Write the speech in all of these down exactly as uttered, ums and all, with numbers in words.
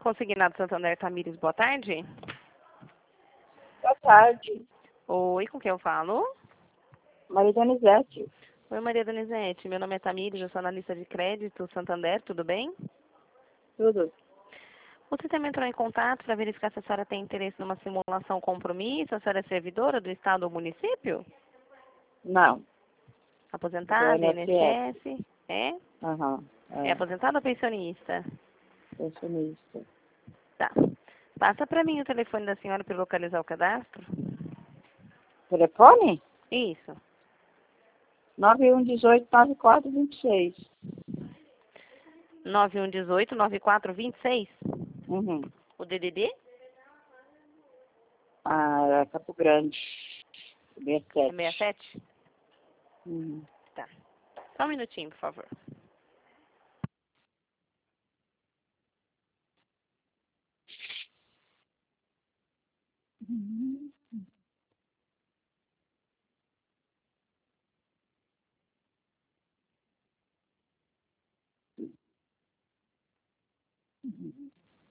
Consignado Santander Tamires, boa tarde. Boa tarde. Oi, com quem eu falo? Maria Donizete. Oi, Maria Donizete. Meu nome é Tamires, eu sou analista de crédito Santander, tudo bem? Tudo. Você também entrou em contato para verificar se a senhora tem interesse numa simulação compromisso? A senhora é servidora do Estado ou município? Não. Aposentada, Do I N S S? É? Aham. É É. aposentada ou pensionista? Pensionista. Tá. Passa para mim o telefone da senhora para localizar o cadastro. Telefone? Isso. nove um um oito, nove quatro dois seis. nove um um oito, nove quatro dois seis. Uhum. O D D D? Ah, é Campo Grande. É sessenta e sete. sessenta e sete? Uhum. Tá. Só um minutinho, por favor. Uhum. Uhum.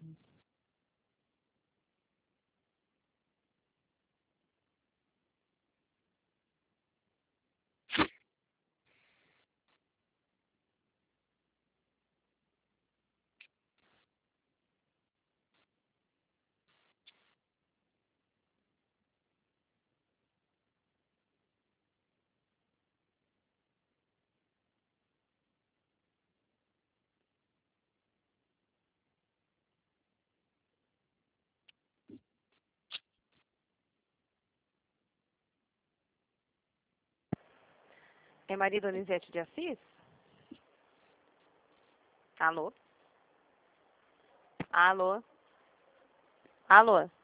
É Maria Donizete de Assis? Alô? Alô? Alô?